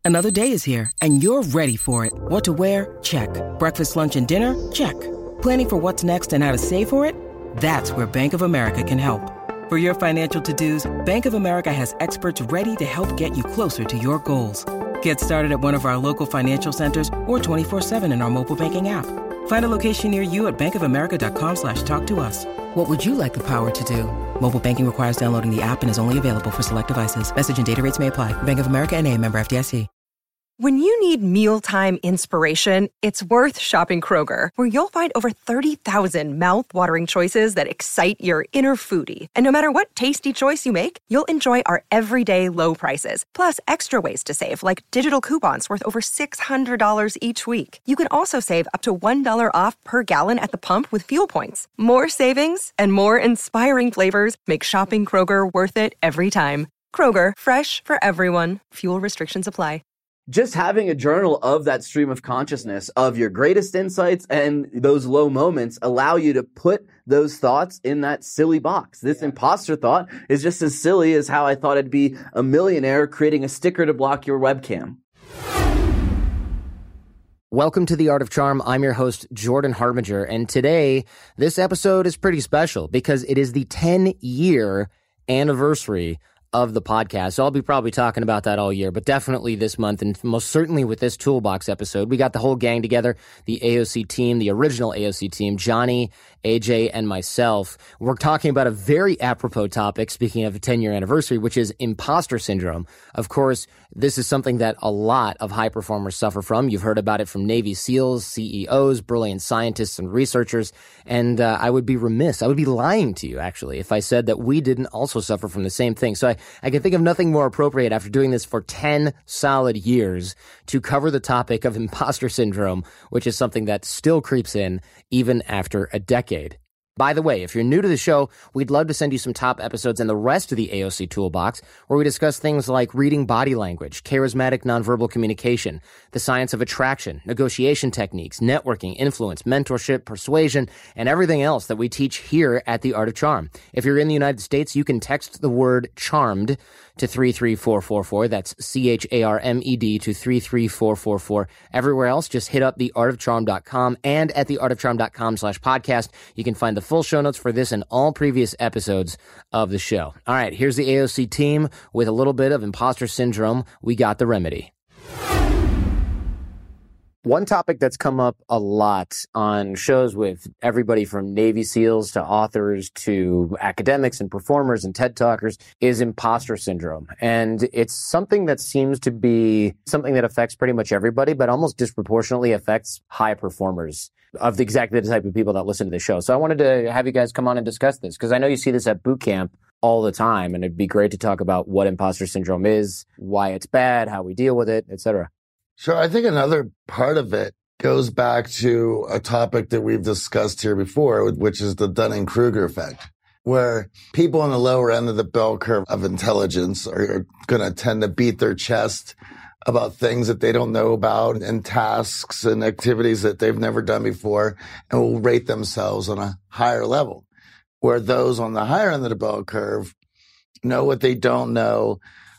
Another day is here, and you're ready for it. What to wear? Check. Breakfast, lunch, and dinner? Check. Planning for what's next and how to save for it? That's where Bank of America can help. For your financial to-dos, Bank of America has experts ready to help get you closer to your goals. Get started at one of our local financial centers or 24/7 in our mobile banking app. Find a location near you at bankofamerica.com/talktous. What would you like the power to do? Mobile banking requires downloading the app and is only available for select devices. Message and data rates may apply. Bank of America N.A., member FDIC. When you need mealtime inspiration, it's worth shopping Kroger, where you'll find over 30,000 mouth-watering choices that excite your inner foodie. And no matter what tasty choice you make, you'll enjoy our everyday low prices, plus extra ways to save, like digital coupons worth over $600 each week. You can also save up to $1 off per gallon at the pump with fuel points. More savings and more inspiring flavors make shopping Kroger worth it every time. Kroger, fresh for everyone. Fuel restrictions apply. Just having a journal of that stream of consciousness of your greatest insights and those low moments allow you to put those thoughts in that silly box. This imposter thought is just as silly as how I thought I'd be a millionaire creating a sticker to block your webcam. Welcome to The Art of Charm. I'm your host, Jordan Harbinger, and today, this episode is pretty special because it is the 10-year anniversary of the podcast. So I'll be probably talking about that all year, but definitely this month, and most certainly with this Toolbox episode. We got the whole gang together, the AOC team, the original AOC team, Johnny, AJ, and myself. We're talking about a very apropos topic, speaking of a 10-year anniversary, which is imposter syndrome. Of course, this is something that a lot of high performers suffer from. You've heard about it from Navy SEALs, CEOs, brilliant scientists, and researchers. And I would be remiss, I would be lying to you, actually, if I said that we didn't also suffer from the same thing. So I can think of nothing more appropriate after doing this for 10 solid years to cover the topic of imposter syndrome, which is something that still creeps in even after a decade. By the way, if you're new to the show, we'd love to send you some top episodes in the rest of the AOC Toolbox, where we discuss things like reading body language, charismatic nonverbal communication, the science of attraction, negotiation techniques, networking, influence, mentorship, persuasion, and everything else that we teach here at The Art of Charm. If you're in the United States, you can text the word CHARMED to 33444. That's CHARMED to 33444. Everywhere else, just hit up theartofcharm.com, and at theartofcharm.com/podcast, you can find the full show notes for this and all previous episodes of the show. All right, here's the AOC team with a little bit of imposter syndrome. We got the remedy. One topic that's come up a lot on shows with everybody from Navy SEALs to authors to academics and performers and TED Talkers is imposter syndrome. And it's something that seems to be something that affects pretty much everybody, but almost disproportionately affects high performers of exactly the type of people that listen to the show. So I wanted to have you guys come on and discuss this because I know you see this at boot camp all the time, and it'd be great to talk about what imposter syndrome is, why it's bad, how we deal with it, etc. Sure. I think another part of it goes back to a topic that we've discussed here before, which is the Dunning-Kruger effect, where people on the lower end of the bell curve of intelligence are going to tend to beat their chest about things that they don't know about and tasks and activities that they've never done before and will rate themselves on a higher level, where those on the higher end of the bell curve know what they don't know,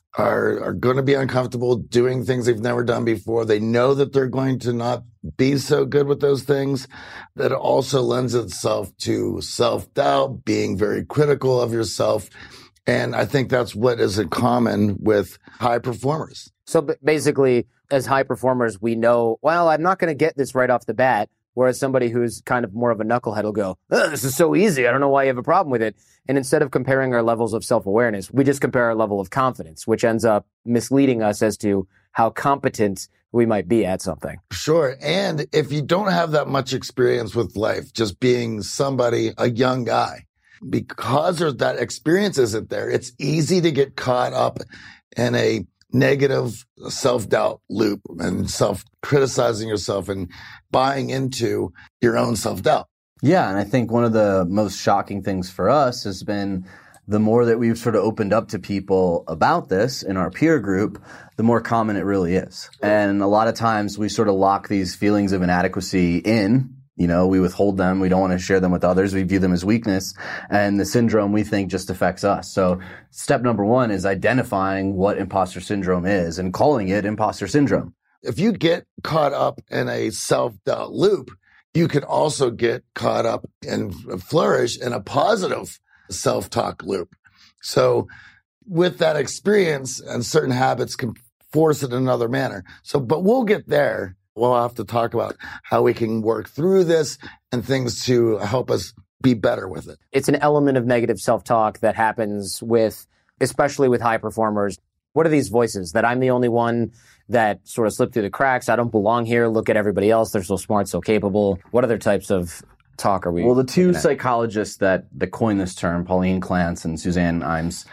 are going to be uncomfortable doing things they've never done before. They know that they're going to not be so good with those things. That also lends itself to self-doubt, being very critical of yourself. And I think that's what is in common with high performers. So basically, as high performers, we know, well, I'm not going to get this right off the bat. Whereas somebody who's kind of more of a knucklehead will go, this is so easy. I don't know why you have a problem with it. And instead of comparing our levels of self-awareness, we just compare our level of confidence, which ends up misleading us as to how competent we might be at something. Sure. And if you don't have that much experience with life, just being somebody, a young guy, because that experience isn't there, it's easy to get caught up in a negative self-doubt loop and self-criticizing yourself and buying into your own self-doubt. Yeah, and I think one of the most shocking things for us has been the more that we've sort of opened up to people about this in our peer group, the more common it really is. And a lot of times we sort of lock these feelings of inadequacy in We withhold them. We don't want to share them with others. We view them as weakness. And the syndrome, we think, just affects us. So step number one is identifying what imposter syndrome is and calling it imposter syndrome. If you get caught up in a self-doubt loop, you can also get caught up and flourish in a positive self-talk loop. So with that experience, and certain habits can force it in another manner. But we'll get there. We'll have to talk about how we can work through this and things to help us be better with it. It's an element of negative self-talk that happens especially with high performers. What are these voices? That I'm the only one that sort of slipped through the cracks. I don't belong here. Look at everybody else. They're so smart, so capable. What other types of talk are we? Well, the two psychologists that coined this term, Pauline Clance and Suzanne Imes,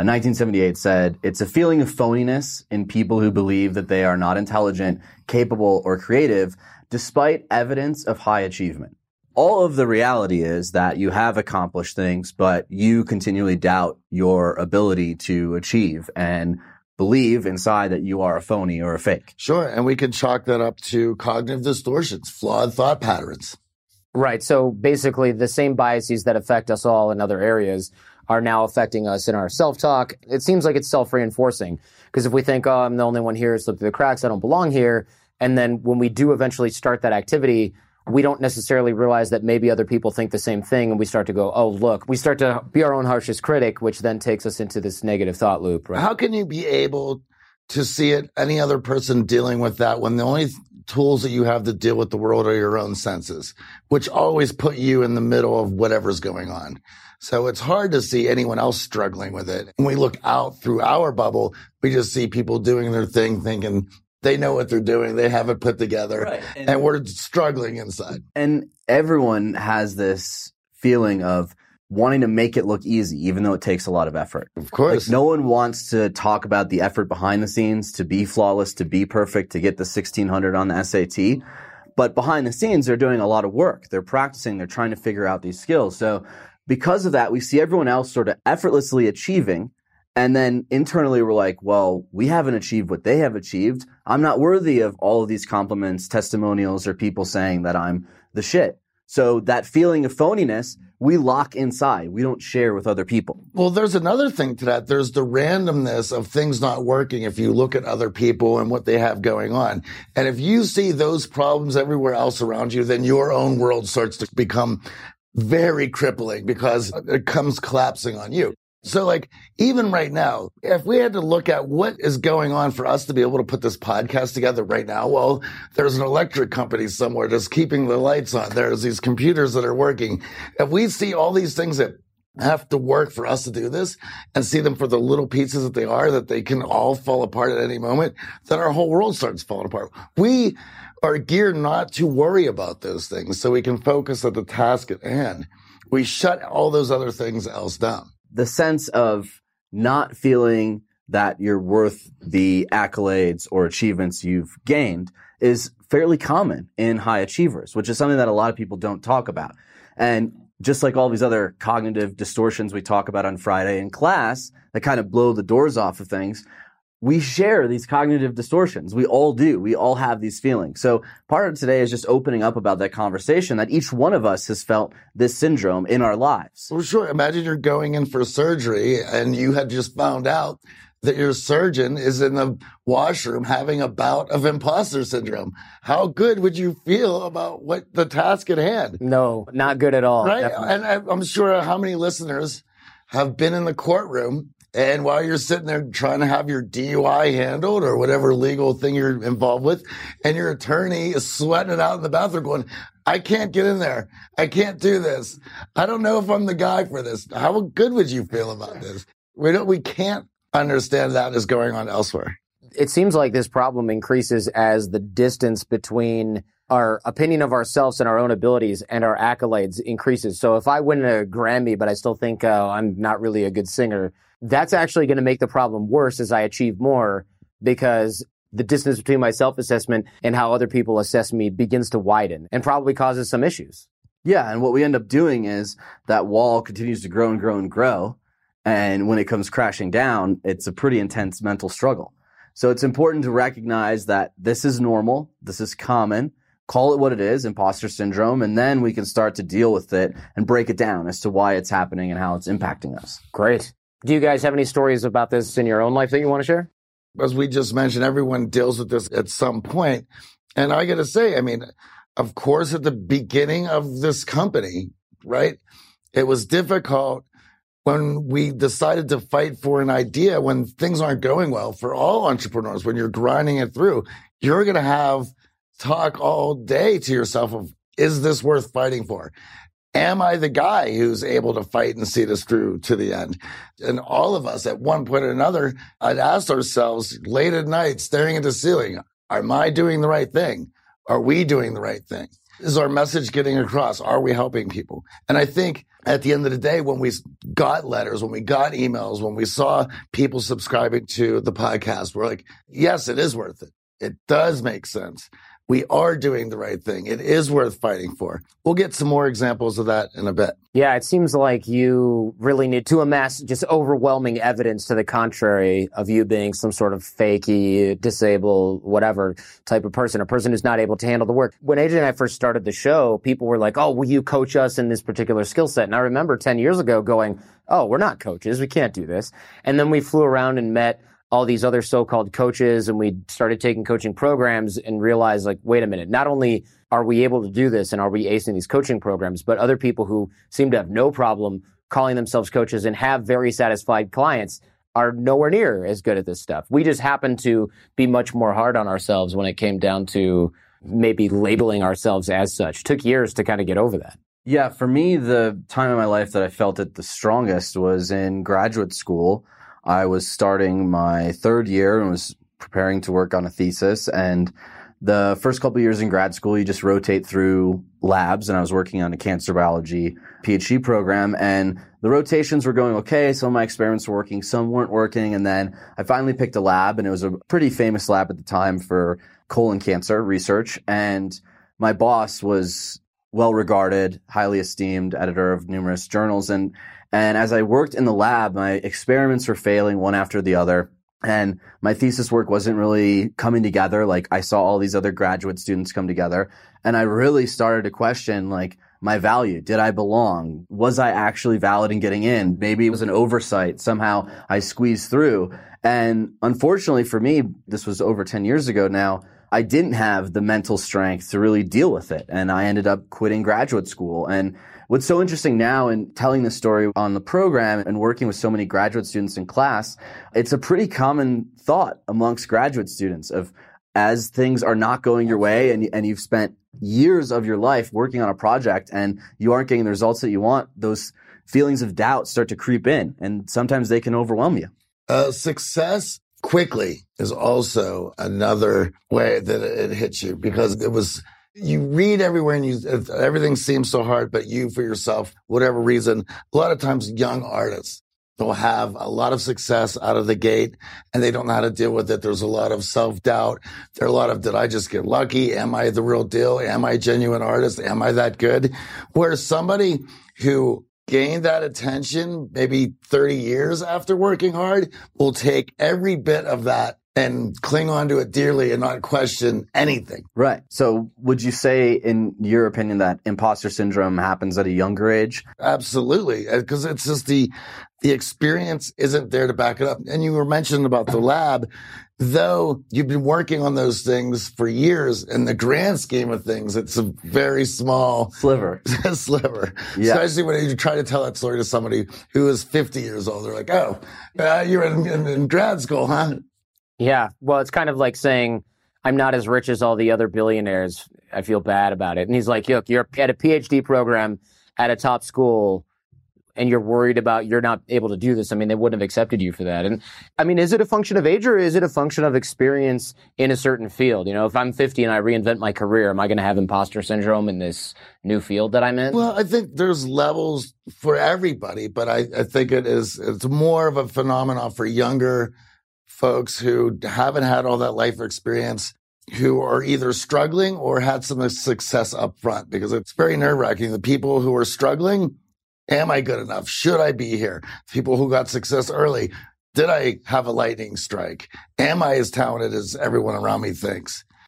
1978 said, it's a feeling of phoniness in people who believe that they are not intelligent, capable, or creative, despite evidence of high achievement. All of the reality is that you have accomplished things, but you continually doubt your ability to achieve and believe inside that you are a phony or a fake. Sure. And we can chalk that up to cognitive distortions, flawed thought patterns. Right. So basically the same biases that affect us all in other areas are now affecting us in our self-talk. It seems like it's self-reinforcing because if we think, oh, I'm the only one here, slipped through the cracks, I don't belong here. And then when we do eventually start that activity, we don't necessarily realize that maybe other people think the same thing. And we start to go, oh, look, we start to be our own harshest critic, which then takes us into this negative thought loop. Right? How can you be able to see it, any other person dealing with that, when the only tools that you have to deal with the world are your own senses, which always put you in the middle of whatever's going on? So it's hard to see anyone else struggling with it. When we look out through our bubble, we just see people doing their thing, thinking they know what they're doing. They have it put together. Right. And we're struggling inside. And everyone has this feeling of wanting to make it look easy, even though it takes a lot of effort. Of course. Like, no one wants to talk about the effort behind the scenes, to be flawless, to be perfect, to get the 1600 on the SAT. But behind the scenes, they're doing a lot of work. They're practicing. They're trying to figure out these skills. So because of that, we see everyone else sort of effortlessly achieving. And then internally, we're like, well, we haven't achieved what they have achieved. I'm not worthy of all of these compliments, testimonials, or people saying that I'm the shit. So that feeling of phoniness, we lock inside. We don't share with other people. Well, there's another thing to that. There's the randomness of things not working if you look at other people and what they have going on. And if you see those problems everywhere else around you, then your own world starts to become very crippling because it comes collapsing on you. So like even right now, if we had to look at what is going on for us to be able to put this podcast together right now, well, there's an electric company somewhere just keeping the lights on. There's these computers that are working. If we see all these things that have to work for us to do this and see them for the little pieces that they are, that they can all fall apart at any moment, then our whole world starts falling apart. We are geared not to worry about those things so we can focus on the task at hand. We shut all those other things else down. The sense of not feeling that you're worth the accolades or achievements you've gained is fairly common in high achievers, which is something that a lot of people don't talk about. And just like all these other cognitive distortions we talk about on Friday in class that kind of blow the doors off of things, we share these cognitive distortions. We all do. We all have these feelings. So part of today is just opening up about that conversation that each one of us has felt this syndrome in our lives. Well, sure. Imagine you're going in for surgery and you had just found out that your surgeon is in the washroom having a bout of imposter syndrome. How good would you feel about what the task at hand? No, not good at all. Right. Definitely. And I'm sure how many listeners have been in the courtroom, and while you're sitting there trying to have your DUI handled or whatever legal thing you're involved with, and your attorney is sweating it out in the bathroom going, I can't get in there. I can't do this. I don't know if I'm the guy for this. How good would you feel about this? We can't understand that is going on elsewhere. It seems like this problem increases as the distance between our opinion of ourselves and our own abilities and our accolades increases. So if I win a Grammy, but I still think I'm not really a good singer, that's actually going to make the problem worse as I achieve more, because the distance between my self-assessment and how other people assess me begins to widen and probably causes some issues. Yeah, and what we end up doing is that wall continues to grow and grow and grow. And when it comes crashing down, it's a pretty intense mental struggle. So it's important to recognize that this is normal, this is common, call it what it is, imposter syndrome, and then we can start to deal with it and break it down as to why it's happening and how it's impacting us. Great. Do you guys have any stories about this in your own life that you want to share? As we just mentioned, everyone deals with this at some point. And I got to say, I mean, of course, at the beginning of this company, right, it was difficult when we decided to fight for an idea when things aren't going well for all entrepreneurs. When you're grinding it through, you're going to have talk all day to yourself of, is this worth fighting for? Am I the guy who's able to fight and see this through to the end? And all of us at one point or another, I'd asked ourselves late at night, staring at the ceiling, am I doing the right thing? Are we doing the right thing? Is our message getting across? Are we helping people? And I think at the end of the day, when we got letters, when we got emails, when we saw people subscribing to the podcast, we're like, yes, it is worth it. It does make sense. We are doing the right thing. It is worth fighting for. We'll get some more examples of that in a bit. Yeah, it seems like you really need to amass just overwhelming evidence to the contrary of you being some sort of fakey, disabled, whatever type of person, a person who's not able to handle the work. When AJ and I first started the show, people were like, oh, will you coach us in this particular skill set? And I remember 10 years ago going, oh, we're not coaches. We can't do this. And then we flew around and met all these other so-called coaches, and we started taking coaching programs and realized, like, wait a minute, not only are we able to do this and are we acing these coaching programs, but other people who seem to have no problem calling themselves coaches and have very satisfied clients are nowhere near as good at this stuff. We just happen to be much more hard on ourselves when it came down to maybe labeling ourselves as such. It took years to kind of get over that. Yeah, for me, the time in my life that I felt it the strongest was in graduate school. I was starting my third year and was preparing to work on a thesis. And the first couple of years in grad school, you just rotate through labs. And I was working on a cancer biology PhD program. And the rotations were going okay. Some of my experiments were working, some weren't working. And then I finally picked a lab, and it was a pretty famous lab at the time for colon cancer research. And my boss was well-regarded, highly esteemed editor of numerous journals. And as I worked in the lab, my experiments were failing one after the other. And my thesis work wasn't really coming together. Like, I saw all these other graduate students come together. And I really started to question, like, my value. Did I belong? Was I actually valid in getting in? Maybe it was an oversight. Somehow I squeezed through. And unfortunately for me, this was over 10 years ago now, I didn't have the mental strength to really deal with it. And I ended up quitting graduate school. And what's so interesting now in telling this story on the program and working with so many graduate students in class, it's a pretty common thought amongst graduate students of, as things are not going your way and you've spent years of your life working on a project and you aren't getting the results that you want, those feelings of doubt start to creep in, and sometimes they can overwhelm you. Success quickly is also another way that it hits you, because it was, you read everywhere and everything seems so hard, but you for yourself, whatever reason, a lot of times young artists will have a lot of success out of the gate and they don't know how to deal with it. There's a lot of self-doubt. There are a lot of, did I just get lucky? Am I the real deal? Am I a genuine artist? Am I that good? Whereas somebody who gained that attention maybe 30 years after working hard will take every bit of that and cling on to it dearly and not question anything. Right. So would you say, in your opinion, that imposter syndrome happens at a younger age? Absolutely. Because it's just the experience isn't there to back it up. And you were mentioning about the lab, though you've been working on those things for years, in the grand scheme of things, it's a very small sliver. Yeah. Especially when you try to tell that story to somebody who is 50 years old. They're like, oh, you're in grad school, huh? Yeah. Well, it's kind of like saying, I'm not as rich as all the other billionaires. I feel bad about it. And he's like, look, you're at a PhD program at a top school and you're worried about you're not able to do this. I mean, they wouldn't have accepted you for that. And I mean, is it a function of age or is it a function of experience in a certain field? You know, if I'm 50 and I reinvent my career, am I going to have imposter syndrome in this new field that I'm in? Well, I think there's levels for everybody, but I think it's more of a phenomenon for younger folks who haven't had all that life experience, who are either struggling or had some success up front, because it's very nerve-wracking. The people who are struggling, am I good enough? Should I be here? People who got success early, did I have a lightning strike? Am I as talented as everyone around me thinks?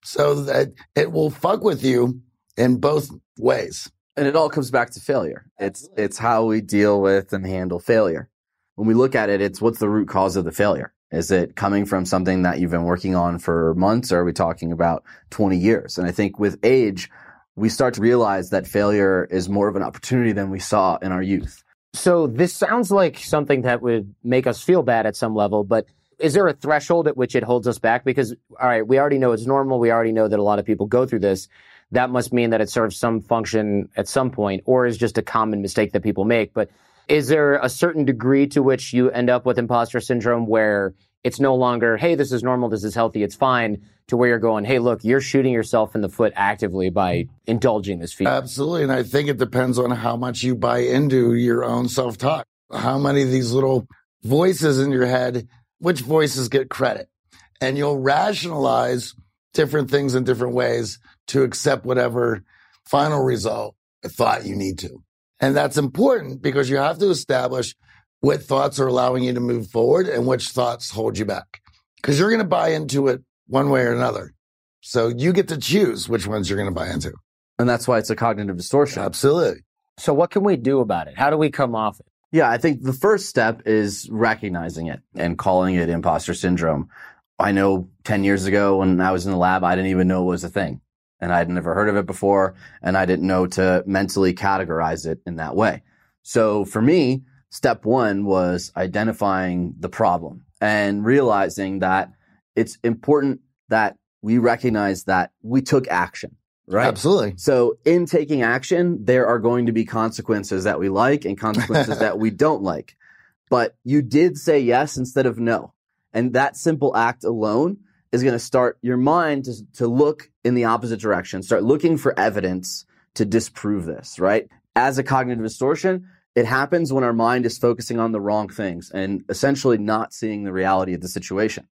so that it will fuck with you in both ways. And it all comes back to failure. It's how we deal with and handle failure. When we look at it, it's what's the root cause of the failure? Is it coming from something that you've been working on for months, or are we talking about 20 years? And I think with age, we start to realize that failure is more of an opportunity than we saw in our youth. So this sounds like something that would make us feel bad at some level, but is there a threshold at which it holds us back? Because, all right, we already know it's normal. We already know that a lot of people go through this. That must mean that it serves some function at some point, or is just a common mistake that people make. But is there a certain degree to which you end up with imposter syndrome where it's no longer, hey, this is normal, this is healthy, it's fine, to where you're going, hey, look, you're shooting yourself in the foot actively by indulging this feeling? Absolutely. And I think it depends on how much you buy into your own self-talk. How many of these little voices in your head, which voices get credit? And you'll rationalize different things in different ways to accept whatever final result thought you need to. And that's important because you have to establish what thoughts are allowing you to move forward and which thoughts hold you back. Because you're going to buy into it one way or another. So you get to choose which ones you're going to buy into. And that's why it's a cognitive distortion. Absolutely. So what can we do about it? How do we come off it? Yeah, I think the first step is recognizing it and calling it imposter syndrome. I know 10 years ago when I was in the lab, I didn't even know it was a thing. And I'd never heard of it before. And I didn't know to mentally categorize it in that way. So for me, step one was identifying the problem and realizing that it's important that we recognize that we took action, right? Absolutely. So in taking action, there are going to be consequences that we like and consequences that we don't like. But you did say yes instead of no. And that simple act alone is going to start your mind to look in the opposite direction, start looking for evidence to disprove this, right? As a cognitive distortion, it happens when our mind is focusing on the wrong things and essentially not seeing the reality of the situation.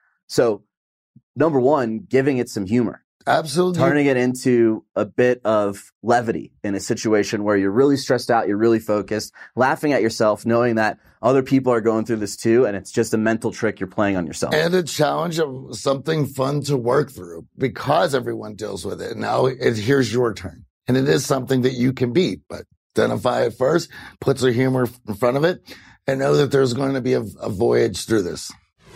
So, number one, giving it some humor. Absolutely. Turning it into a bit of levity in a situation where you're really stressed out, you're really focused, laughing at yourself, knowing that other people are going through this too, and it's just a mental trick you're playing on yourself. And a challenge of something fun to work through because everyone deals with it. Now here's your turn. And it is something that you can beat, but identify it first, put some humor in front of it, and know that there's going to be a voyage through this.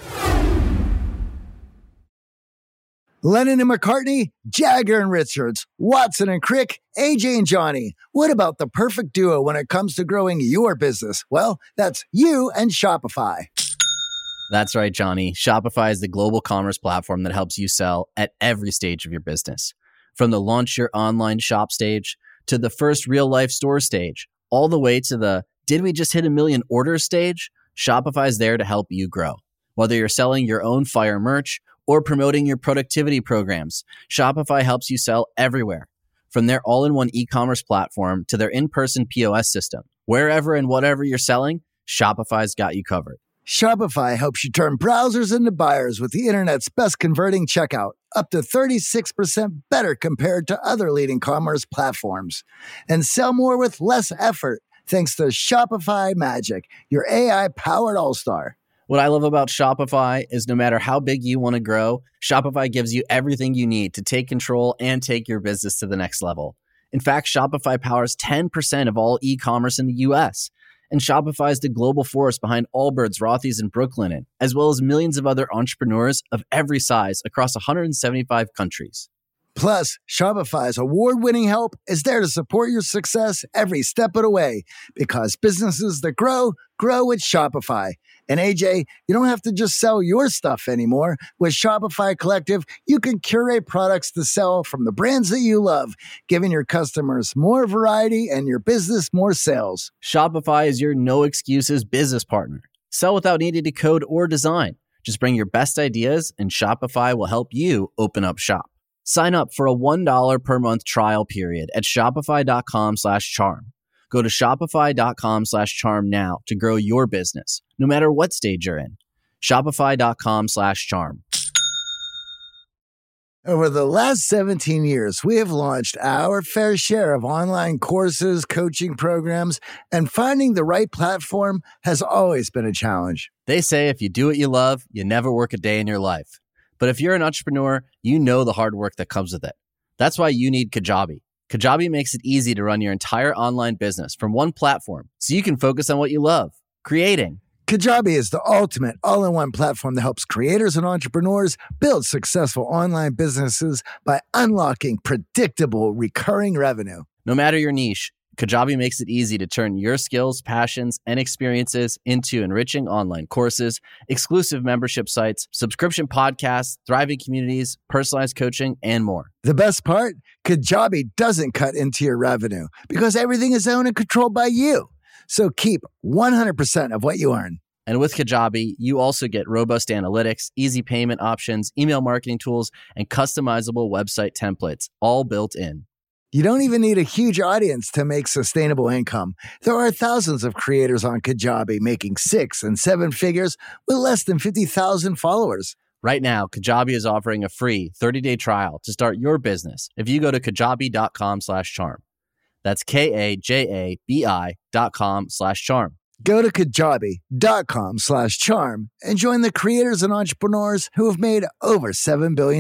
Lennon and McCartney, Jagger and Richards, Watson and Crick, AJ and Johnny. What about the perfect duo when it comes to growing your business? Well, that's you and Shopify. That's right, Johnny. Shopify is the global commerce platform that helps you sell at every stage of your business. From the launch your online shop stage to the first real life store stage, all the way to the did we just hit 1 million orders stage? Shopify is there to help you grow. Whether you're selling your own fire merch or promoting your productivity programs, Shopify helps you sell everywhere. From their all-in-one e-commerce platform to their in-person POS system, wherever and whatever you're selling, Shopify's got you covered. Shopify helps you turn browsers into buyers with the internet's best converting checkout, up to 36% better compared to other leading commerce platforms. And sell more with less effort thanks to Shopify Magic, your AI-powered all-star. What I love about Shopify is no matter how big you want to grow, Shopify gives you everything you need to take control and take your business to the next level. In fact, Shopify powers 10% of all e-commerce in the U.S., and Shopify is the global force behind Allbirds, Rothy's, and Brooklinen, as well as millions of other entrepreneurs of every size across 175 countries. Plus, Shopify's award-winning help is there to support your success every step of the way, because businesses that grow, grow with Shopify. And AJ, you don't have to just sell your stuff anymore. With Shopify Collective, you can curate products to sell from the brands that you love, giving your customers more variety and your business more sales. Shopify is your no excuses business partner. Sell without needing to code or design. Just bring your best ideas and Shopify will help you open up shop. Sign up for a $1 per month trial period at shopify.com/charm. Go to shopify.com/charm now to grow your business, no matter what stage you're in. Shopify.com/charm. Over the last 17 years, we have launched our fair share of online courses, coaching programs, and finding the right platform has always been a challenge. They say if you do what you love, you never work a day in your life. But if you're an entrepreneur, you know the hard work that comes with it. That's why you need Kajabi. Kajabi makes it easy to run your entire online business from one platform so you can focus on what you love, creating. Kajabi is the ultimate all-in-one platform that helps creators and entrepreneurs build successful online businesses by unlocking predictable recurring revenue. No matter your niche, Kajabi makes it easy to turn your skills, passions, and experiences into enriching online courses, exclusive membership sites, subscription podcasts, thriving communities, personalized coaching, and more. The best part? Kajabi doesn't cut into your revenue because everything is owned and controlled by you. So keep 100% of what you earn. And with Kajabi, you also get robust analytics, easy payment options, email marketing tools, and customizable website templates, all built in. You don't even need a huge audience to make sustainable income. There are thousands of creators on Kajabi making 6 and 7 figures with less than 50,000 followers. Right now, Kajabi is offering a free 30-day trial to start your business if you go to kajabi.com/charm. That's KAJABI.com/charm. Go to kajabi.com/charm and join the creators and entrepreneurs who have made over $7 billion.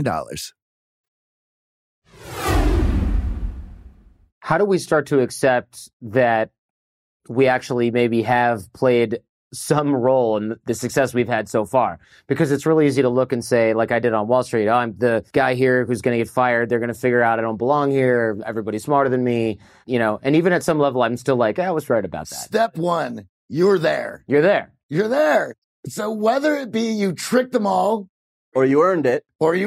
How do we start to accept that we actually maybe have played some role in the success we've had so far? Because it's really easy to look and say, like I did on Wall Street, I'm the guy here who's going to get fired. They're going to figure out I don't belong here. Everybody's smarter than me, and even at some level, I'm still like, I was right about that. Step one, you're there. You're there. You're there. So whether it be you tricked them all Or you earned it.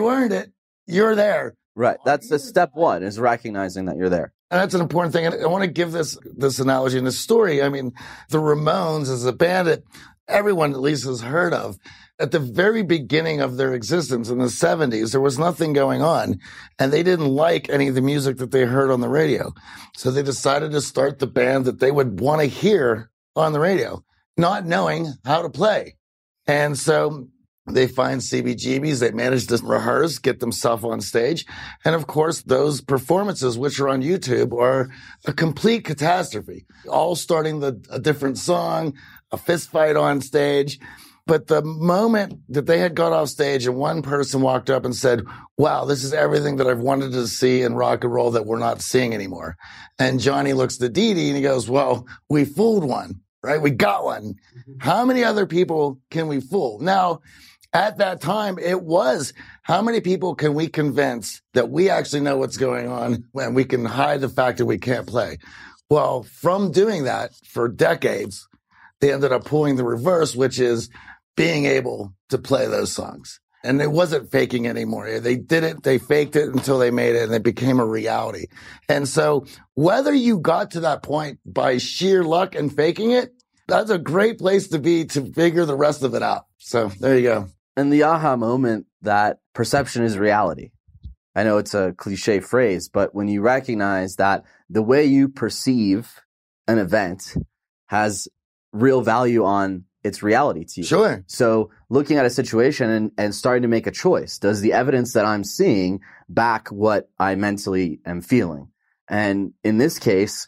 you're there. Right. That's the step one, is recognizing that you're there. And that's an important thing. And I want to give this analogy in this story. I mean, the Ramones as a band that everyone at least has heard of. At the very beginning of their existence in the 70s, there was nothing going on. And they didn't like any of the music that they heard on the radio. So they decided to start the band that they would want to hear on the radio, not knowing how to play. And so they find CBGBs. They manage to rehearse, get themselves on stage. And of course, those performances, which are on YouTube, are a complete catastrophe. All starting a different song, a fist fight on stage. But the moment that they had got off stage and one person walked up and said, wow, this is everything that I've wanted to see in rock and roll that we're not seeing anymore. And Johnny looks at Dee Dee and he goes, well, we fooled one, right? We got one. How many other people can we fool? Now, at that time, it was, how many people can we convince that we actually know what's going on when we can hide the fact that we can't play? Well, from doing that for decades, they ended up pulling the reverse, which is being able to play those songs. And it wasn't faking anymore. They did it, they faked it until they made it, and it became a reality. And so whether you got to that point by sheer luck and faking it, that's a great place to be to figure the rest of it out. So there you go. And the aha moment that perception is reality. I know it's a cliche phrase, but when you recognize that the way you perceive an event has real value on its reality to you. Sure. So looking at a situation and starting to make a choice. Does the evidence that I'm seeing back what I mentally am feeling? And in this case,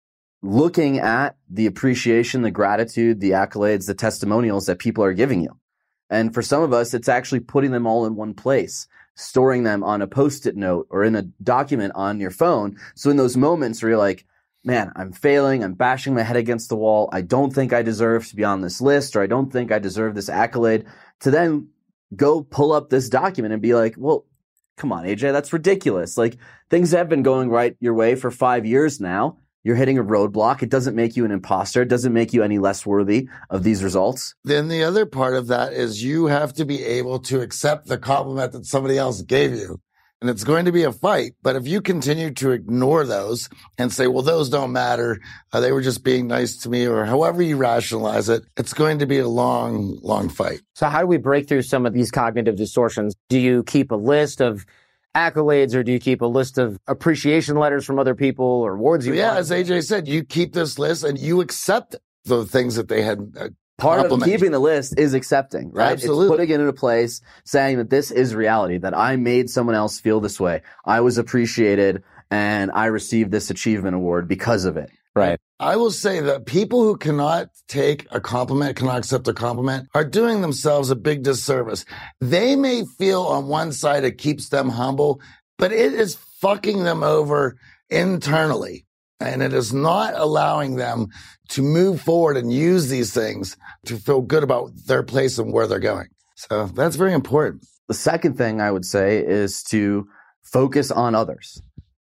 looking at the appreciation, the gratitude, the accolades, the testimonials that people are giving you. And for some of us, it's actually putting them all in one place, storing them on a Post-it note or in a document on your phone. So in those moments where you're like, man, I'm failing, I'm bashing my head against the wall, I don't think I deserve to be on this list, or I don't think I deserve this accolade, to then go pull up this document and be like, well, come on, AJ, that's ridiculous. Like, things have been going right your way for 5 years now. You're hitting a roadblock. It doesn't make you an imposter. It doesn't make you any less worthy of these results. Then the other part of that is you have to be able to accept the compliment that somebody else gave you. And it's going to be a fight. But if you continue to ignore those and say, well, those don't matter, they were just being nice to me, or however you rationalize it, it's going to be a long, long fight. So how do we break through some of these cognitive distortions? Do you keep a list of accolades, or do you keep a list of appreciation letters from other people or awards you won? As AJ said, you keep this list and you accept the things that they had Part of keeping the list is accepting, right? Absolutely. It's putting it into place, saying that this is reality, that I made someone else feel this way. I was appreciated and I received this achievement award because of it. Right. I will say that people who cannot take a compliment, cannot accept a compliment, are doing themselves a big disservice. They may feel on one side it keeps them humble, but it is fucking them over internally. And it is not allowing them to move forward and use these things to feel good about their place and where they're going. So that's very important. The second thing I would say is to focus on others.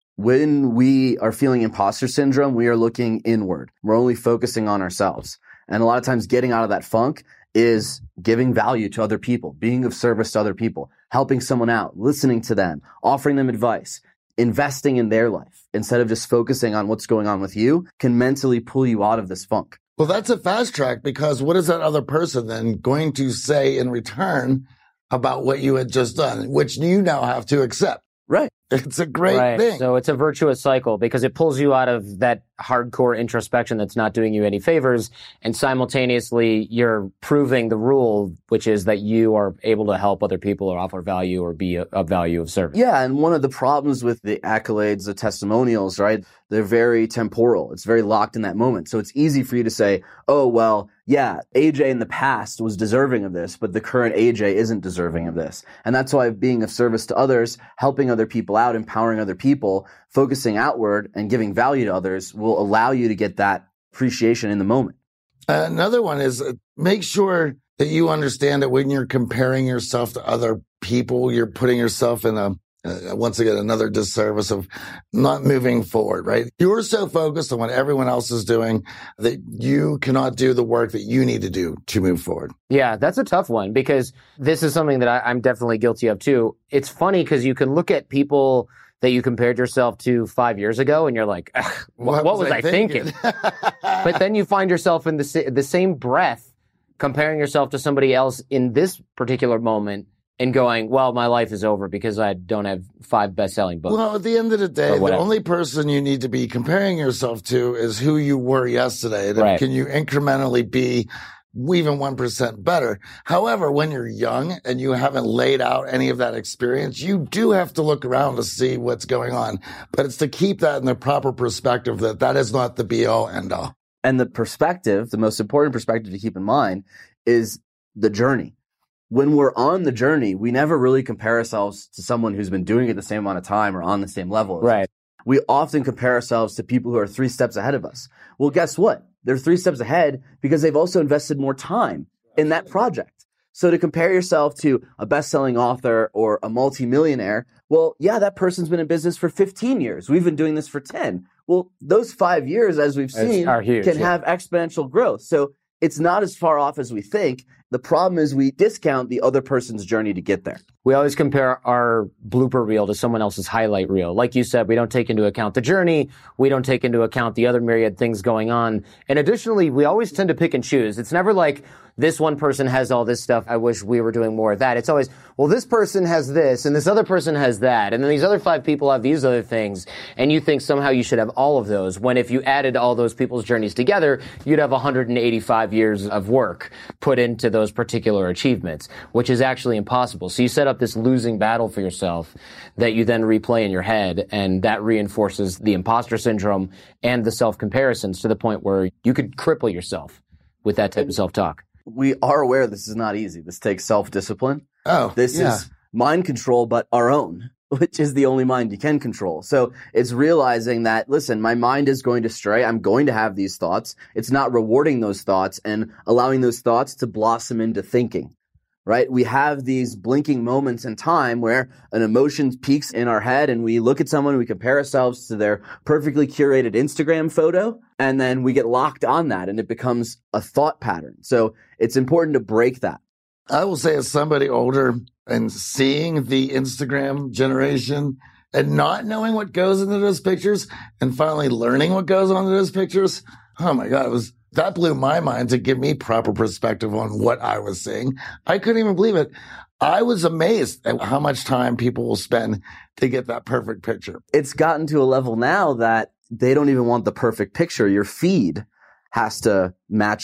When we are feeling imposter syndrome, we are looking inward. We're only focusing on ourselves. And a lot of times getting out of that funk is giving value to other people, being of service to other people, helping someone out, listening to them, offering them advice, investing in their life instead of just focusing on what's going on with you can mentally pull you out of this funk. Well, that's a fast track, because what is that other person then going to say in return about what you had just done, which you now have to accept? Right. It's a great thing. So it's a virtuous cycle because it pulls you out of that hardcore introspection that's not doing you any favors. And simultaneously, you're proving the rule, which is that you are able to help other people or offer value or be a value of service. Yeah. And one of the problems with the accolades, the testimonials, right? They're very temporal. It's very locked in that moment. So it's easy for you to say, oh, well, yeah, AJ in the past was deserving of this, but the current AJ isn't deserving of this. And that's why being of service to others, helping other people out, empowering other people, focusing outward and giving value to others will allow you to get that appreciation in the moment. Another one is make sure that you understand that when you're comparing yourself to other people, you're putting yourself in once again, another disservice of not moving forward, right? You're so focused on what everyone else is doing that you cannot do the work that you need to do to move forward. Yeah, that's a tough one because this is something that I'm definitely guilty of too. It's funny because you can look at people that you compared yourself to 5 years ago and you're like, what was I thinking? But then you find yourself in the same breath comparing yourself to somebody else in this particular moment and going, well, my life is over because I don't have 5 best-selling books. Well, at the end of the day, the only person you need to be comparing yourself to is who you were yesterday. And right. Can you incrementally be even 1% better? However, when you're young and you haven't laid out any of that experience, you do have to look around to see what's going on. But it's to keep that in the proper perspective that is not the be-all, end-all. And the perspective, the most important perspective to keep in mind is the journey. When we're on the journey, we never really compare ourselves to someone who's been doing it the same amount of time or on the same level. Right. We often compare ourselves to people who are 3 steps ahead of us. Well, guess what? They're 3 steps ahead because they've also invested more time in that project. So to compare yourself to a best-selling author or a multimillionaire, well, yeah, that person's been in business for 15 years. We've been doing this for 10. Well, those 5 years, as we've seen, can have exponential growth. So it's not as far off as we think. The problem is we discount the other person's journey to get there. We always compare our blooper reel to someone else's highlight reel. Like you said, we don't take into account the journey. We don't take into account the other myriad things going on. And additionally, we always tend to pick and choose. It's never like this one person has all this stuff. I wish we were doing more of that. It's always, well, this person has this and this other person has that. And then these other 5 people have these other things. And you think somehow you should have all of those. When if you added all those people's journeys together, you'd have 185 years of work put into those particular achievements, which is actually impossible. So you set up this losing battle for yourself that you then replay in your head. And that reinforces the imposter syndrome and the self-comparisons to the point where you could cripple yourself with that type of self-talk. We are aware this is not easy. This takes self-discipline. This yeah. is mind control, but our own, which is the only mind you can control. So it's realizing that, listen, my mind is going to stray. I'm going to have these thoughts. It's not rewarding those thoughts and allowing those thoughts to blossom into thinking, right? We have these blinking moments in time where an emotion peaks in our head and we look at someone, we compare ourselves to their perfectly curated Instagram photo, and then we get locked on that and it becomes a thought pattern. So it's important to break that. I will say, as somebody older and seeing the Instagram generation and not knowing what goes into those pictures and finally learning what goes onto those pictures, oh my God, that blew my mind to give me proper perspective on what I was seeing. I couldn't even believe it. I was amazed at how much time people will spend to get that perfect picture. It's gotten to a level now that they don't even want the perfect picture. Your feed has to match up.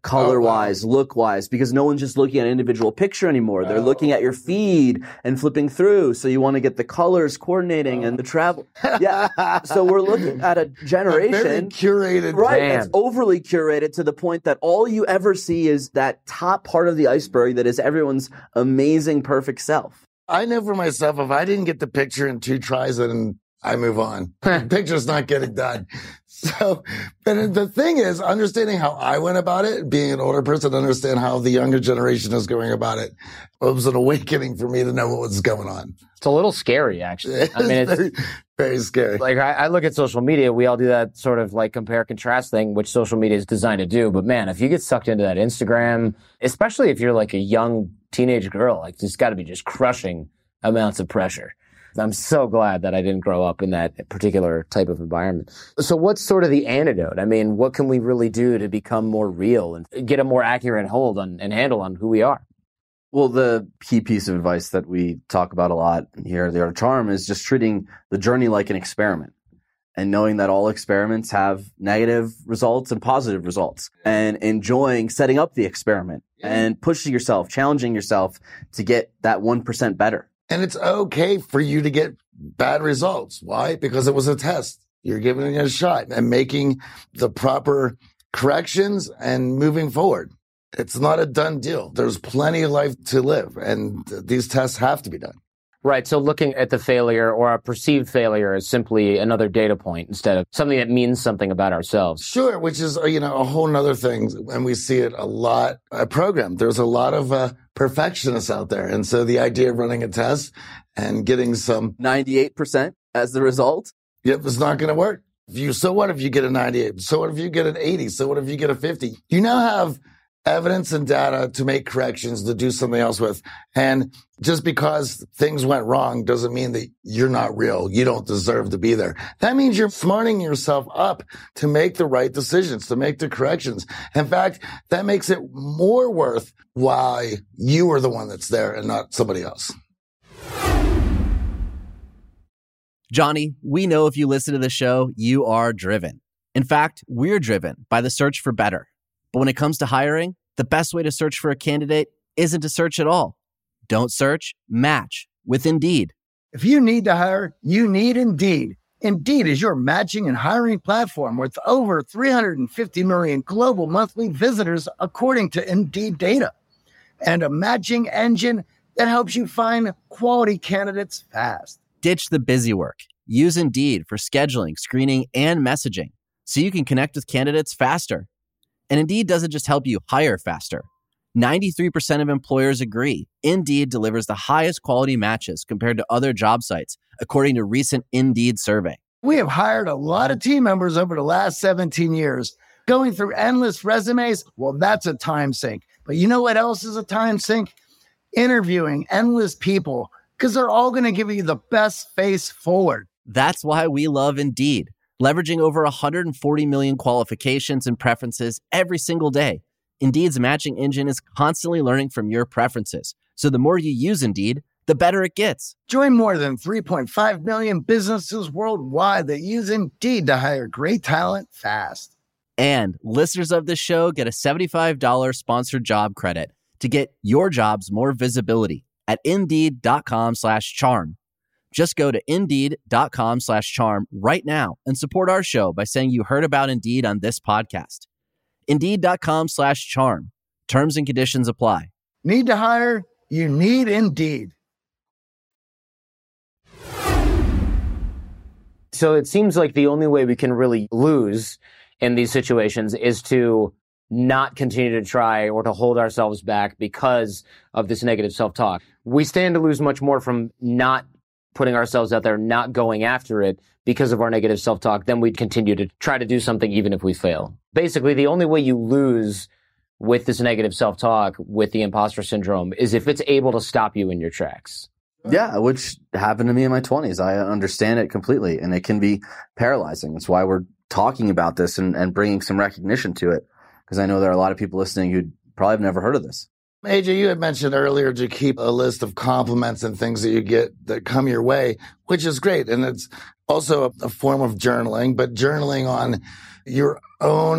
color-wise, look-wise, because no one's just looking at an individual picture anymore. They're looking at your feed and flipping through. So you want to get the colors coordinating and the travel. Yeah. So we're looking at a generation. Very curated. Right. It's overly curated to the point that all you ever see is that top part of the iceberg that is everyone's amazing, perfect self. I know for myself, if I didn't get the picture in 2 tries, then I move on. The picture's not getting done. So, but the thing is, understanding how I went about it, being an older person, understand how the younger generation is going about it. It was an awakening for me to know what was going on. It's a little scary, actually. I mean, it's very, very scary. Like, I look at social media, we all do that sort of like compare contrast thing, which social media is designed to do. But man, if you get sucked into that Instagram, especially if you're like a young teenage girl, like it's got to be just crushing amounts of pressure. I'm so glad that I didn't grow up in that particular type of environment. So what's sort of the antidote? I mean, what can we really do to become more real and get a more accurate hold on and handle on who we are? Well, the key piece of advice that we talk about a lot here at The Art of Charm is just treating the journey like an experiment and knowing that all experiments have negative results and positive results and enjoying setting up the experiment and pushing yourself, challenging yourself to get that 1% better. And it's okay for you to get bad results. Why? Because it was a test. You're giving it a shot and making the proper corrections and moving forward. It's not a done deal. There's plenty of life to live, and these tests have to be done. Right. So looking at the failure or a perceived failure as simply another data point instead of something that means something about ourselves. Sure, which is, a whole nother thing. And we see it a lot at Program. There's a lot of perfectionists out there. And so the idea of running a test and getting some 98% as the result. Yep, it's not going to work. So what if you get a 98? So what if you get an 80? So what if you get a 50? You now have evidence and data to make corrections, to do something else with. And just because things went wrong doesn't mean that you're not real. You don't deserve to be there. That means you're smarting yourself up to make the right decisions, to make the corrections. In fact, that makes it more worth why you are the one that's there and not somebody else. Johnny, we know if you listen to the show, you are driven. In fact, we're driven by the search for better. But when it comes to hiring, the best way to search for a candidate isn't to search at all. Don't search, match with Indeed. If you need to hire, you need Indeed. Indeed is your matching and hiring platform with over 350 million global monthly visitors, according to Indeed data, and a matching engine that helps you find quality candidates fast. Ditch the busy work. Use Indeed for scheduling, screening, and messaging so you can connect with candidates faster. And Indeed doesn't just help you hire faster. 93% of employers agree Indeed delivers the highest quality matches compared to other job sites, according to a recent Indeed survey. We have hired a lot of team members over the last 17 years. Going through endless resumes, well, that's a time sink. But you know what else is a time sink? Interviewing endless people, because they're all going to give you the best face forward. That's why we love Indeed. Leveraging over 140 million qualifications and preferences every single day, Indeed's matching engine is constantly learning from your preferences. So the more you use Indeed, the better it gets. Join more than 3.5 million businesses worldwide that use Indeed to hire great talent fast. And listeners of this show get a $75 sponsored job credit to get your jobs more visibility at Indeed.com/charm. Just go to Indeed.com/charm right now and support our show by saying you heard about Indeed on this podcast. Indeed.com/charm. Terms and conditions apply. Need to hire? You need Indeed. So it seems like the only way we can really lose in these situations is to not continue to try or to hold ourselves back because of this negative self-talk. We stand to lose much more from not putting ourselves out there, not going after it because of our negative self-talk, then we'd continue to try to do something even if we fail. Basically, the only way you lose with this negative self-talk, with the imposter syndrome, is if it's able to stop you in your tracks. Yeah, which happened to me in my 20s. I understand it completely, and it can be paralyzing. That's why we're talking about this and bringing some recognition to it, because I know there are a lot of people listening who probably have never heard of this. AJ, you had mentioned earlier to keep a list of compliments and things that you get that come your way, which is great. And it's also a form of journaling, but journaling on your own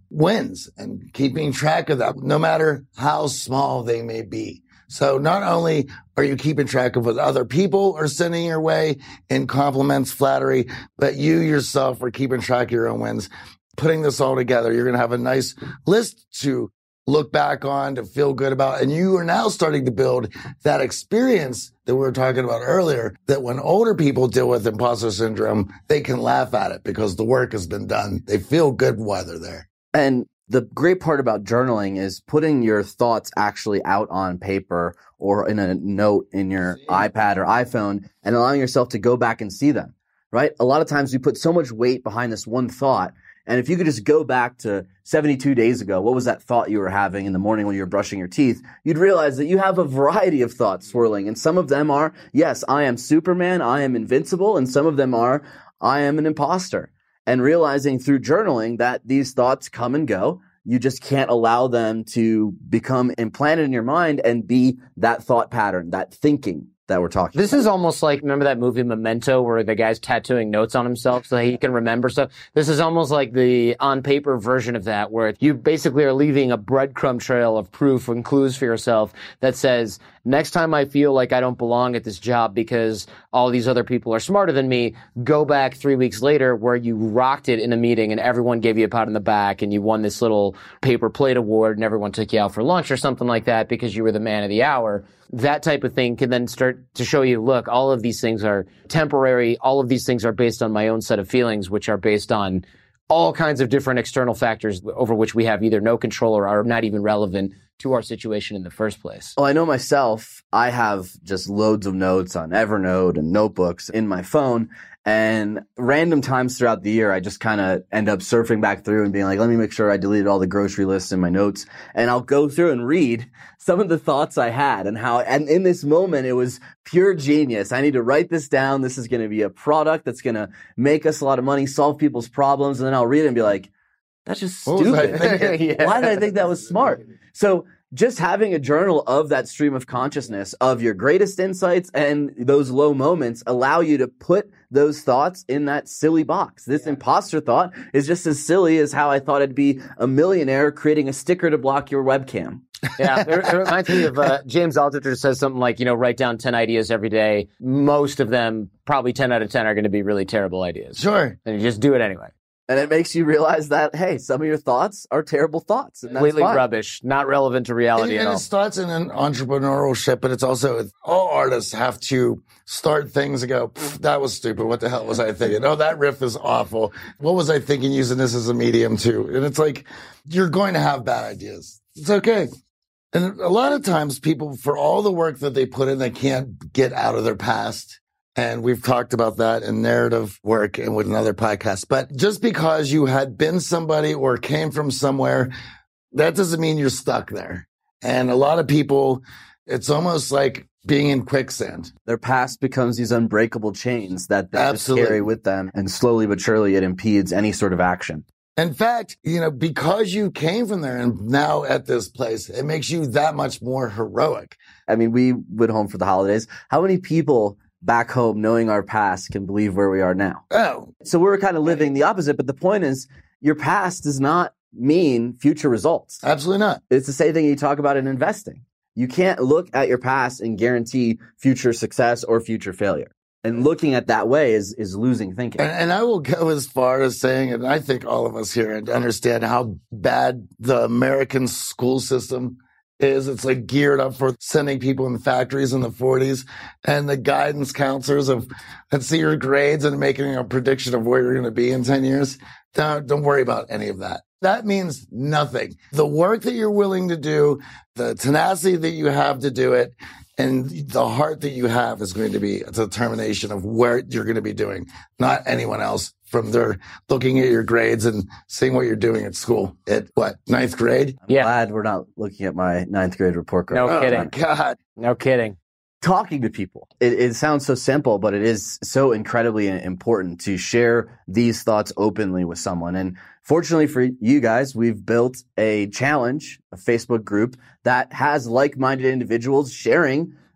wins and keeping track of that, no matter how small they may be. So not only are you keeping track of what other people are sending your way in compliments, flattery, but you yourself are keeping track of your own wins. Putting this all together, you're going to have a nice list to look back on, to feel good about. And you are now starting to build that experience that we were talking about earlier, that when older people deal with imposter syndrome, they can laugh at it because the work has been done. They feel good while they're there. And the great part about journaling is putting your thoughts actually out on paper or in a note in your iPad or iPhone and allowing yourself to go back and see them, right? A lot of times we put so much weight behind this one thought. And if you could just go back to 72 days ago, what was that thought you were having in the morning when you were brushing your teeth? You'd realize that you have a variety of thoughts swirling. And some of them are, yes, I am Superman, I am invincible. And some of them are, I am an imposter. And realizing through journaling that these thoughts come and go, you just can't allow them to become implanted in your mind and be that thought pattern, that thinking that we're talking This about. is almost like, remember that movie Memento where the guy's tattooing notes on himself so that he can remember stuff? This is almost like the on-paper version of that, where you basically are leaving a breadcrumb trail of proof and clues for yourself that says, next time I feel like I don't belong at this job because all these other people are smarter than me, go back 3 weeks later where you rocked it in a meeting and everyone gave you a pat on the back and you won this little paper plate award and everyone took you out for lunch or something like that because you were the man of the hour. That type of thing can then start to show you, look, all of these things are temporary. All of these things are based on my own set of feelings, which are based on all kinds of different external factors over which we have either no control or are not even relevant to our situation in the first place. Well, I know myself, I have just loads of notes on Evernote and notebooks in my phone. And random times throughout the year, I just kind of end up surfing back through and being like, let me make sure I deleted all the grocery lists in my notes. And I'll go through and read some of the thoughts I had and in this moment, it was pure genius. I need to write this down. This is going to be a product that's going to make us a lot of money, solve people's problems. And then I'll read it and be like, that's just stupid. Yeah. Why did I think that was smart? So just having a journal of that stream of consciousness of your greatest insights and those low moments allow you to put those thoughts in that silly box. This imposter thought is just as silly as how I thought I'd be a millionaire creating a sticker to block your webcam. Yeah, it reminds me of James Altucher says something like, write down 10 ideas every day. Most of them, probably 10 out of 10, are going to be really terrible ideas. Sure. And you just do it anyway. And it makes you realize that, hey, some of your thoughts are terrible thoughts. And that's Completely fine. rubbish, not relevant to reality at And all. it starts in an entrepreneurship, but it's also all artists have to start things and go, that was stupid. What the hell was I thinking? Oh, that riff is awful. What was I thinking using this as a medium too? And it's like, you're going to have bad ideas. It's okay. And a lot of times people, for all the work that they put in, they can't get out of their past. And we've talked about that in narrative work and with another podcast. But just because you had been somebody or came from somewhere, that doesn't mean you're stuck there. And a lot of people, it's almost like being in quicksand. Their past becomes these unbreakable chains that they just Absolutely. carry with them. And slowly but surely it impedes any sort of action. In fact, because you came from there and now at this place, it makes you that much more heroic. I mean, we went home for the holidays. How many people back home, knowing our past, can believe where we are now? Oh, So we're kind of living the opposite. But the point is, your past does not mean future results. absolutely not. It's the same thing you talk about in investing. You can't look at your past and guarantee future success or future failure. And looking at that way is losing thinking. And I will go as far as saying, and I think all of us here understand how bad the American school system is. It's like geared up for sending people in factories in the 40s, and the guidance counselors of, let's see your grades and making a prediction of where you're going to be in 10 years. Don't worry about any of that. That means nothing. The work that you're willing to do, the tenacity that you have to do it, and the heart that you have is going to be a determination of where you're going to be doing, not anyone else from their looking at your grades and seeing what you're doing at school at ninth grade? Yeah. Glad we're not looking at my ninth grade report card. No Oh kidding. my God. No kidding. Talking to people. It sounds so simple, but it is so incredibly important to share these thoughts openly with someone. And fortunately for you guys, we've built a challenge, a Facebook group that has like-minded individuals sharing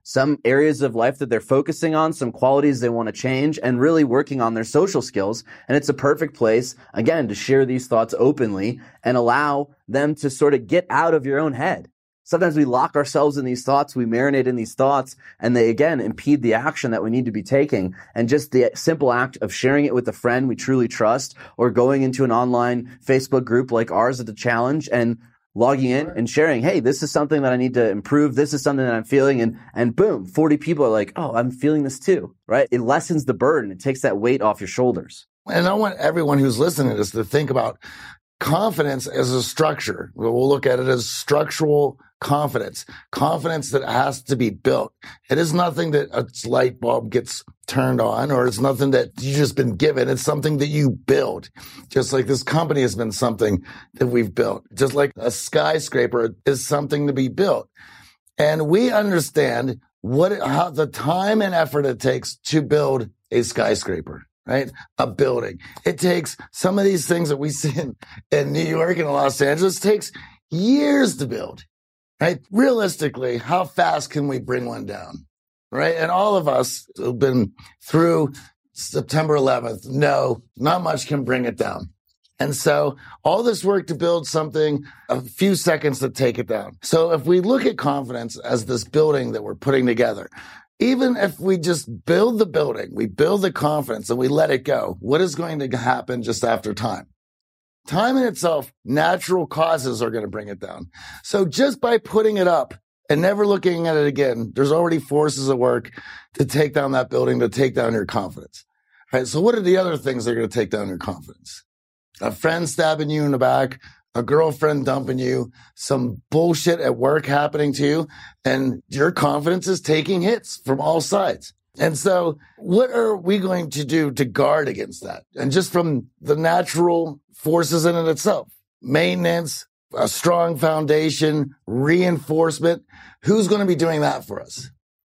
some areas of life that they're focusing on, some qualities they want to change, and really working on their social skills. And it's a perfect place, again, to share these thoughts openly and allow them to sort of get out of your own head. Sometimes we lock ourselves in these thoughts, we marinate in these thoughts, and they, again, impede the action that we need to be taking. And just the simple act of sharing it with a friend we truly trust, or going into an online Facebook group like ours at The Challenge and logging in and sharing, hey, this is something that I need to improve. This is something that I'm feeling. And boom, 40 people are like, oh, I'm feeling this too, right? It lessens the burden. It takes that weight off your shoulders. And I want everyone who's listening to this to think about confidence as a structure. We'll look at it as structural confidence that has to be built. It is nothing that a light bulb gets turned on, or it's nothing that you've just been given. It's something that you build. Just like this company has been something that we've built. Just like a skyscraper is something to be built. And we understand how the time and effort it takes to build a skyscraper. Right? A building. It takes some of these things that we see in New York and Los Angeles takes years to build, right? Realistically, how fast can we bring one down, right? And all of us who've been through September 11th know not much can bring it down. And so all this work to build something, a few seconds to take it down. So if we look at confidence as this building that we're putting together, even if we just build the building, we build the confidence and we let it go, what is going to happen just after time? Time in itself, natural causes are going to bring it down. So just by putting it up and never looking at it again, there's already forces at work to take down that building, to take down your confidence. Right? So what are the other things that are going to take down your confidence? A friend stabbing you in the back, a girlfriend dumping you, some bullshit at work happening to you, and your confidence is taking hits from all sides. And so what are we going to do to guard against that? And just from the natural forces in it itself, maintenance, a strong foundation, reinforcement, who's going to be doing that for us?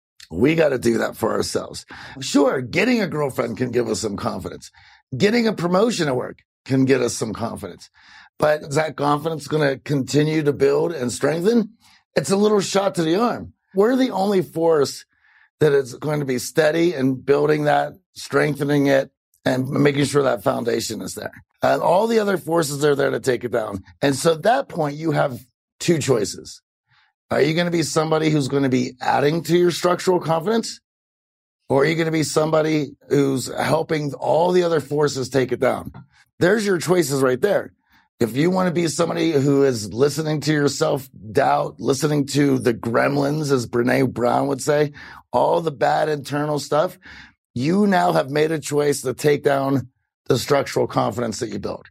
We got to do that for ourselves. Sure, getting a girlfriend can give us some confidence. Getting a promotion at work can get us some confidence. But is that confidence going to continue to build and strengthen? It's a little shot to the arm. We're the only force that is going to be steady and building that, strengthening it, and making sure that foundation is there. And all the other forces are there to take it down. And so at that point, you have two choices. Are you going to be somebody who's going to be adding to your structural confidence? Or are you going to be somebody who's helping all the other forces take it down? There's your choices right there. If you want to be somebody who is listening to your self-doubt, listening to the gremlins, as Brene Brown would say, all the bad internal stuff, you now have made a choice to take down the structural confidence that you build.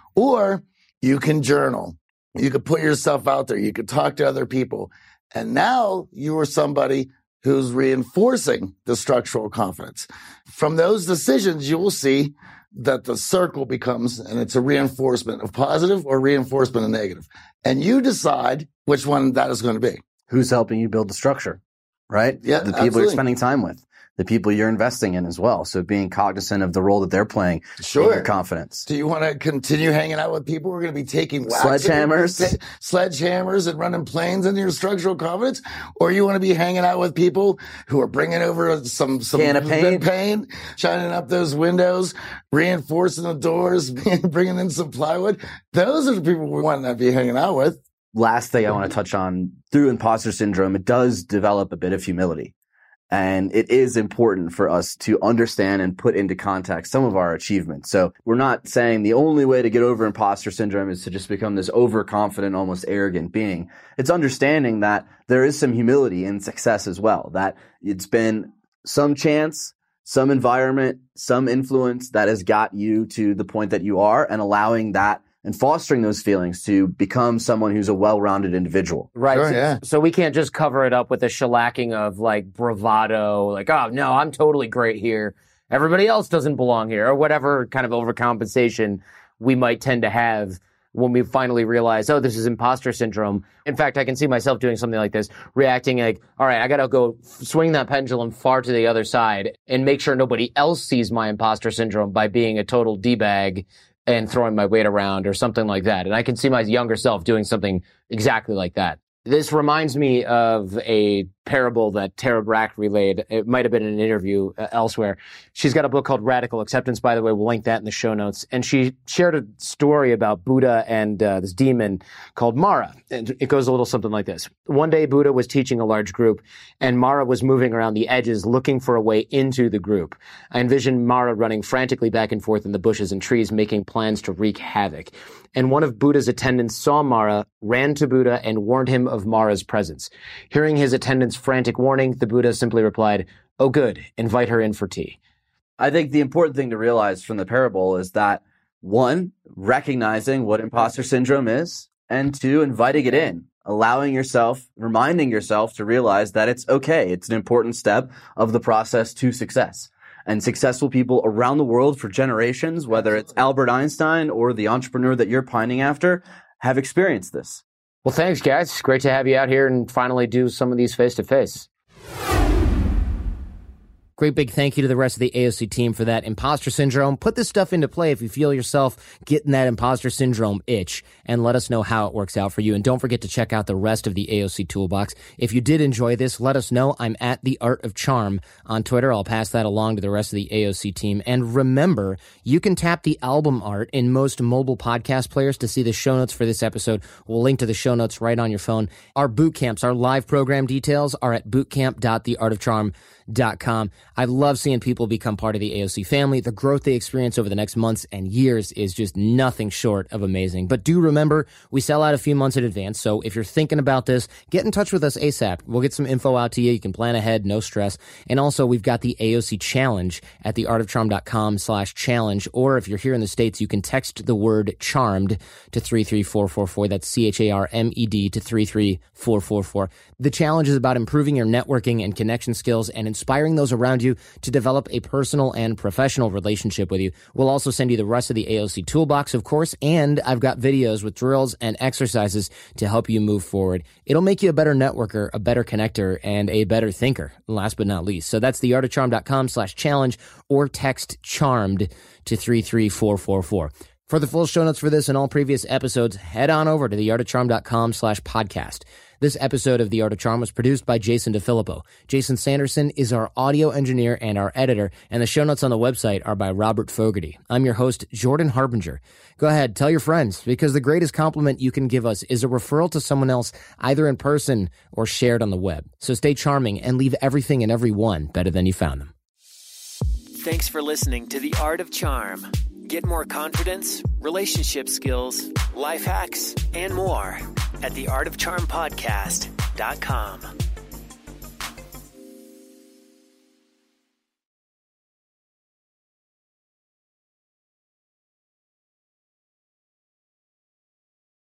Or you can journal. You could put yourself out there. You could talk to other people. And now you are somebody who's reinforcing the structural confidence. From those decisions, you will see that the circle becomes, and it's a reinforcement of positive or reinforcement of negative. And you decide which one that is going to be. Who's helping you build the structure, right? Yeah, the people you're spending time with, the people you're investing in as well. So being cognizant of the role that they're playing in your confidence. Do you want to continue hanging out with people who are going to be taking sledgehammers and running planes into your structural confidence? Or you want to be hanging out with people who are bringing over some can of paint, shining up those windows, reinforcing the doors, bringing in some plywood? Those are the people we want to be hanging out with. Last thing I want to touch on, through imposter syndrome, it does develop a bit of humility. And it is important for us to understand and put into context some of our achievements. So we're not saying the only way to get over imposter syndrome is to just become this overconfident, almost arrogant being. It's understanding that there is some humility in success as well, that it's been some chance, some environment, some influence that has got you to the point that you are, and allowing that and fostering those feelings to become someone who's a well-rounded individual. Right. Sure, so we can't just cover it up with a shellacking of like bravado, like, oh, no, I'm totally great here. Everybody else doesn't belong here, or whatever kind of overcompensation we might tend to have when we finally realize, oh, this is imposter syndrome. In fact, I can see myself doing something like this, reacting like, all right, I got to go swing that pendulum far to the other side and make sure nobody else sees my imposter syndrome by being a total D-bag and throwing my weight around or something like that. And I can see my younger self doing something exactly like that. This reminds me of a parable that Tara Brach relayed. It might have been in an interview elsewhere. She's got a book called Radical Acceptance, by the way. We'll link that in the show notes. And she shared a story about Buddha and this demon called Mara. And it goes a little something like this. One day, Buddha was teaching a large group, and Mara was moving around the edges looking for a way into the group. I envisioned Mara running frantically back and forth in the bushes and trees, making plans to wreak havoc. And one of Buddha's attendants saw Mara, ran to Buddha, and warned him of Mara's presence. Hearing his attendant's frantic warning, the Buddha simply replied, "Oh, good, invite her in for tea." I think the important thing to realize from the parable is that, one, recognizing what imposter syndrome is, and two, inviting it in, allowing yourself, reminding yourself to realize that it's okay. It's an important step of the process to success. And successful people around the world for generations, whether it's Albert Einstein or the entrepreneur that you're pining after, have experienced this. Well, thanks, guys. Great to have you out here and finally do some of these face-to-face. Great big thank you to the rest of the AOC team for that imposter syndrome. Put this stuff into play if you feel yourself getting that imposter syndrome itch, and let us know how it works out for you. And don't forget to check out the rest of the AOC toolbox. If you did enjoy this, let us know. I'm at The Art of Charm on Twitter. I'll pass that along to the rest of the AOC team. And remember, you can tap the album art in most mobile podcast players to see the show notes for this episode. We'll link to the show notes right on your phone. Our boot camps, our live program details are at bootcamp.theartofcharm.com. I love seeing people become part of the AOC family. The growth they experience over the next months and years is just nothing short of amazing. But do remember, we sell out a few months in advance. So if you're thinking about this, get in touch with us ASAP. We'll get some info out to you. You can plan ahead, no stress. And also, we've got the AOC Challenge at theartofcharm.com/challenge. Or if you're here in the States, you can text the word charmed to 33444. That's CHARMED to 33444. The challenge is about improving your networking and connection skills and inspiring those around you to develop a personal and professional relationship with you. We'll also send you the rest of the AOC toolbox, of course, and I've got videos with drills and exercises to help you move forward. It'll make you a better networker, a better connector, and a better thinker, last but not least. So that's theartofcharm.com/challenge or text charmed to 33444. For the full show notes for this and all previous episodes, head on over to theartofcharm.com/podcast. This episode of The Art of Charm was produced by Jason DeFilippo. Jason Sanderson is our audio engineer and our editor, and the show notes on the website are by Robert Fogarty. I'm your host, Jordan Harbinger. Go ahead, tell your friends, because the greatest compliment you can give us is a referral to someone else, either in person or shared on the web. So stay charming and leave everything and everyone better than you found them. Thanks for listening to The Art of Charm. Get more confidence, relationship skills, life hacks, and more at theartofcharmpodcast.com.